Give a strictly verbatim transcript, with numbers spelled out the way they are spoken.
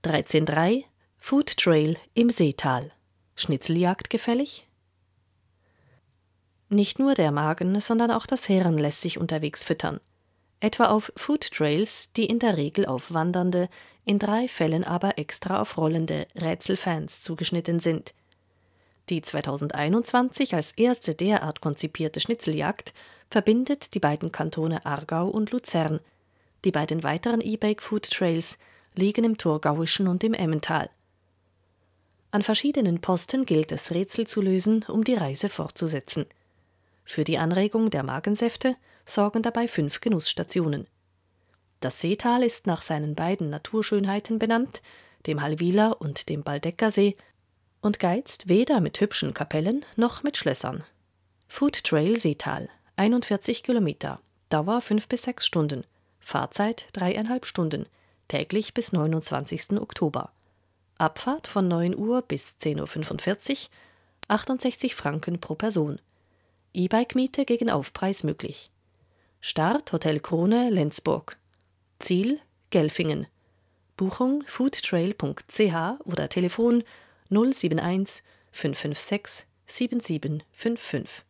dreizehn Komma drei Food Trail im Seetal. Schnitzeljagd gefällig? Nicht nur der Magen, sondern auch das Hirn lässt sich unterwegs füttern. Etwa auf Food Trails, die in der Regel auf wandernde, in drei Fällen aber extra auf rollende Rätselfans zugeschnitten sind. Die zweitausendeinundzwanzig als erste derart konzipierte Schnitzeljagd verbindet die beiden Kantone Aargau und Luzern. Die beiden weiteren E-Bike Food Trails liegen im Thurgauischen und im Emmental. An verschiedenen Posten gilt es, Rätsel zu lösen, um die Reise fortzusetzen. Für die Anregung der Magensäfte sorgen dabei fünf Genussstationen. Das Seetal ist nach seinen beiden Naturschönheiten benannt, dem Hallwiler und dem Baldeckersee, und geizt weder mit hübschen Kapellen noch mit Schlössern. Food Trail Seetal, einundvierzig Kilometer, Dauer fünf bis sechs Stunden, Fahrzeit dreieinhalb Stunden, täglich bis neunundzwanzigsten Oktober. Abfahrt von neun Uhr bis zehn Uhr fünfundvierzig, achtundsechzig Franken pro Person. E-Bike-Miete gegen Aufpreis möglich. Start Hotel Krone, Lenzburg. Ziel Gelfingen. Buchung foodtrail punkt c h oder Telefon null sieben eins fünf fünf sechs sieben sieben fünf fünf.